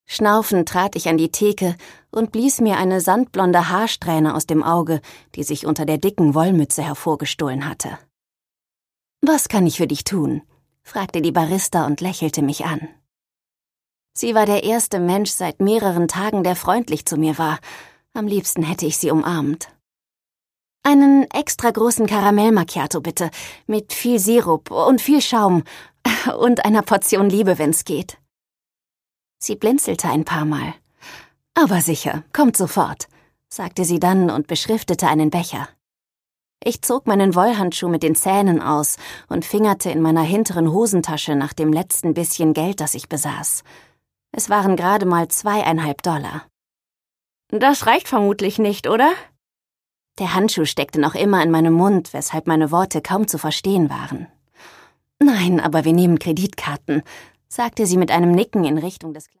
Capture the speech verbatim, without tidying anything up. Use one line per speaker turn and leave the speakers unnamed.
Schnaufend trat ich an die Theke und blies mir eine sandblonde Haarsträhne aus dem Auge, die sich unter der dicken Wollmütze hervorgestohlen hatte. »Was kann ich für dich tun?« fragte die Barista und lächelte mich an. Sie war der erste Mensch seit mehreren Tagen, der freundlich zu mir war. Am liebsten hätte ich sie umarmt. »Einen extra großen Karamell-Macchiato bitte, mit viel Sirup und viel Schaum und einer Portion Liebe, wenn's geht.« Sie blinzelte ein paar Mal. »Aber sicher, kommt sofort«, sagte sie dann und beschriftete einen Becher. Ich zog meinen Wollhandschuh mit den Zähnen aus und fingerte in meiner hinteren Hosentasche nach dem letzten bisschen Geld, das ich besaß. Es waren gerade mal zweieinhalb Dollar. »Das reicht vermutlich nicht, oder?« Der Handschuh steckte noch immer in meinem Mund, weshalb meine Worte kaum zu verstehen waren. »Nein, aber wir nehmen Kreditkarten«, sagte sie mit einem Nicken in Richtung des